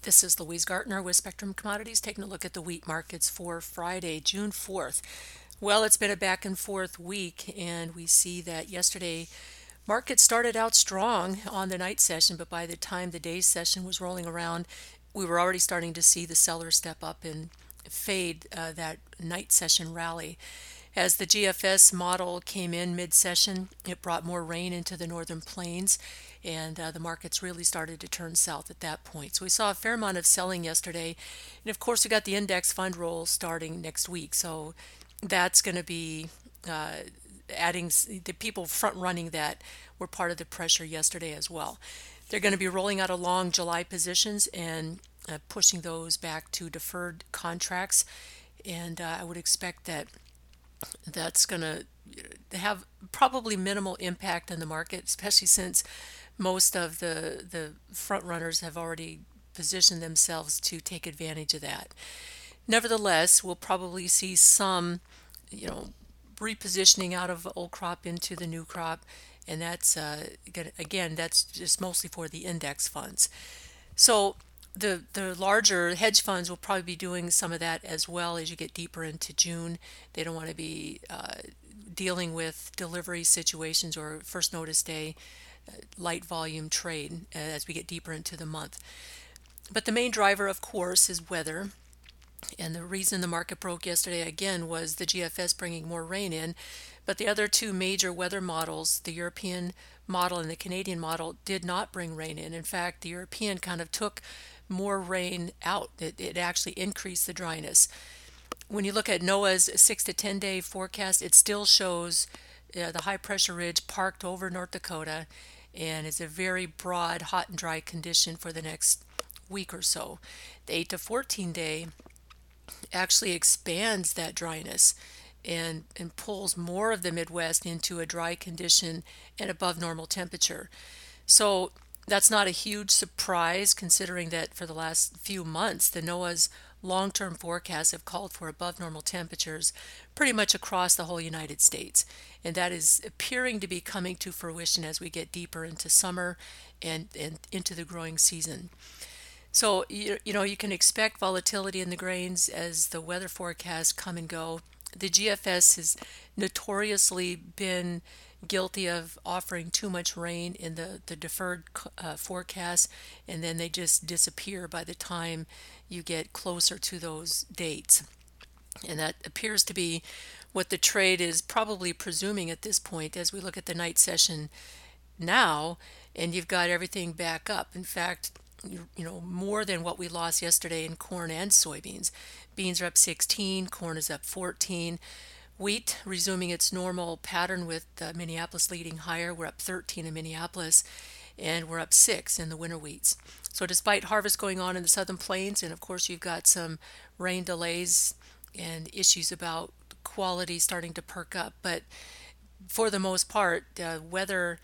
This is Louise Gartner with Spectrum Commodities taking a look at the wheat markets for Friday, June 4th. Well, it's been a back and forth week, and we see that yesterday market started out strong on the night session, but by the time the day's session was rolling around, we were already starting to see the sellers step up and fade that night session rally. As the GFS model came in mid-session, it brought more rain into the northern plains, and the markets really started to turn south at that point. So we saw a fair amount of selling yesterday, and of course we got the index fund roll starting next week. So that's going to be adding the people front running that were part of the pressure yesterday as well. They're going to be rolling out a long July positions and pushing those back to deferred contracts, and I would expect that that's going to have probably minimal impact on the market, especially since most of the front runners have already positioned themselves to take advantage of that. Nevertheless, we'll probably see some, you know, repositioning out of old crop into the new crop, and that's again, that's just mostly for the index funds. So the larger hedge funds will probably be doing some of that as well as you get deeper into June. They don't want to be dealing with delivery situations or first notice day light volume trade as we get deeper into the month. But the main driver, of course, is weather. And the reason the market broke yesterday again was the GFS bringing more rain in. But the other two major weather models, the European model and the Canadian model, did not bring rain in. In fact, the European kind of took more rain out. It actually increased the dryness. When you look at NOAA's 6 to 10 day forecast, it still shows the high pressure ridge parked over North Dakota, and it's a very broad, hot and dry condition for the next week or so. The 8 to 14 day actually expands that dryness and pulls more of the Midwest into a dry condition and above normal temperature. So that's not a huge surprise considering that for the last few months, the NOAA's long-term forecasts have called for above normal temperatures pretty much across the whole United States. And that is appearing to be coming to fruition as we get deeper into summer and into the growing season. So, you can expect volatility in the grains as the weather forecasts come and go. The GFS has notoriously been guilty of offering too much rain in the deferred forecast, and then they just disappear by the time you get closer to those dates. And that appears to be what the trade is probably presuming at this point as we look at the night session now, and you've got everything back up. In fact, more than what we lost yesterday in corn and soybeans. Beans are up 16, corn is up 14. Wheat resuming its normal pattern with Minneapolis leading higher. We're up 13 in Minneapolis, and we're up 6 in the winter wheats. So despite harvest going on in the southern plains, and of course you've got some rain delays and issues about quality starting to perk up, but for the most part, weather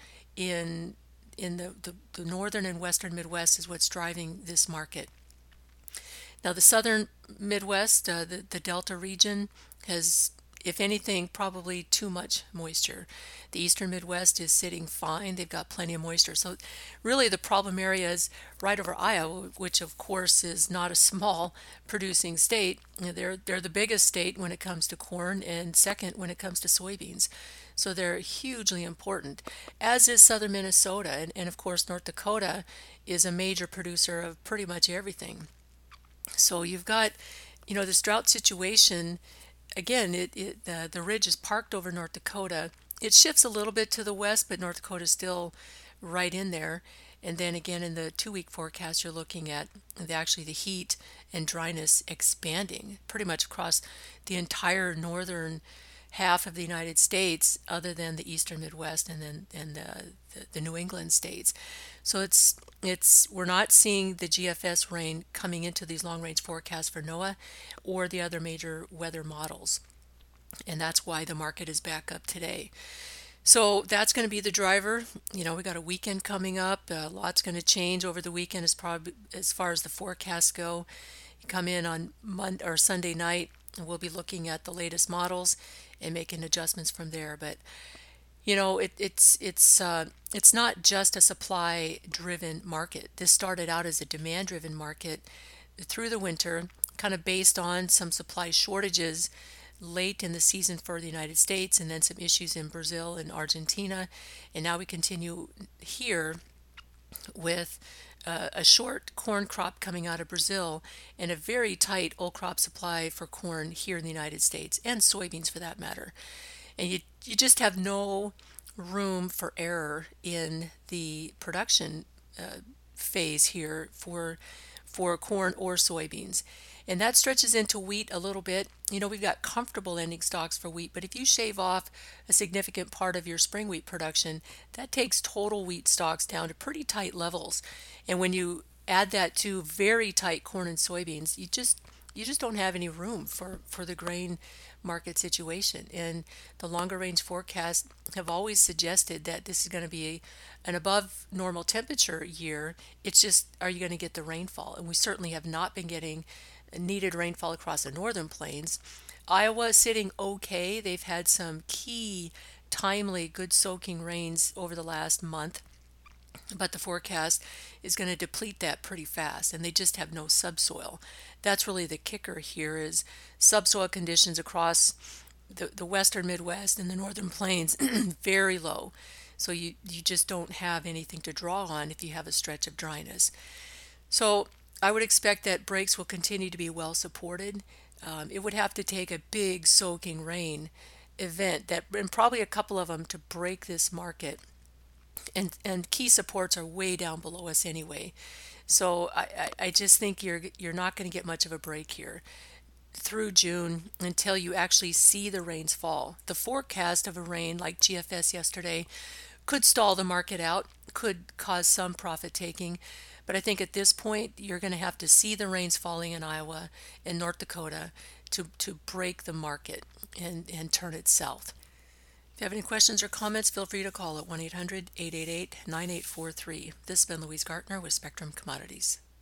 in the northern and western Midwest is what's driving this market. Now, the southern Midwest, the Delta region, has, if anything, probably too much moisture. The eastern Midwest is sitting fine. They've got plenty of moisture. So really the problem area is right over Iowa, which of course is not a small producing state. They're the biggest state when it comes to corn and second when it comes to soybeans. So they're hugely important, as is southern Minnesota. And of course, North Dakota is a major producer of pretty much everything. So you've got, this drought situation. Again, the ridge is parked over North Dakota. It shifts a little bit to the west, but North Dakota is still right in there. And then again, in the 2 week forecast, you're looking at actually the heat and dryness expanding pretty much across the entire northern half of the United States, other than the eastern Midwest and then the New England states. So it's we're not seeing the GFS rain coming into these long range forecasts for NOAA or the other major weather models, and that's why the market is back up today. So that's going to be the driver. We got a weekend coming up. A lot's going to change over the weekend as far as the forecasts go. You come in on Monday or Sunday night, and we'll be looking at the latest models and making adjustments from there. But It's not just a supply driven market. This started out as a demand driven market through the winter, kind of based on some supply shortages late in the season for the United States, and then some issues in Brazil and Argentina. And now we continue here with a short corn crop coming out of Brazil and a very tight old crop supply for corn here in the United States, and soybeans for that matter. And you just have no room for error in the production phase here for corn or soybeans. And that stretches into wheat a little bit. We've got comfortable ending stocks for wheat, but if you shave off a significant part of your spring wheat production, that takes total wheat stocks down to pretty tight levels. And when you add that to very tight corn and soybeans, you just don't have any room for the grain market situation. And the longer range forecasts have always suggested that this is going to be an above normal temperature year. It's just, are you going to get the rainfall? And we certainly have not been getting needed rainfall across the northern plains. Iowa is sitting okay. They've had some key, timely, good soaking rains over the last month, but the forecast is going to deplete that pretty fast, and they just have no subsoil. That's really the kicker here, is subsoil conditions across the western Midwest and the northern plains very low. So you just don't have anything to draw on if you have a stretch of dryness. So I would expect that breaks will continue to be well supported. It would have to take a big soaking rain event, and probably a couple of them, to break this market. And key supports are way down below us anyway. So I just think you're not going to get much of a break here through June until you actually see the rains fall. The forecast of a rain like GFS yesterday could stall the market out, could cause some profit taking. But I think at this point, you're going to have to see the rains falling in Iowa and North Dakota to break the market and turn it south. If you have any questions or comments, feel free to call at 1-800-888-9843. This has been Louise Gartner with Spectrum Commodities.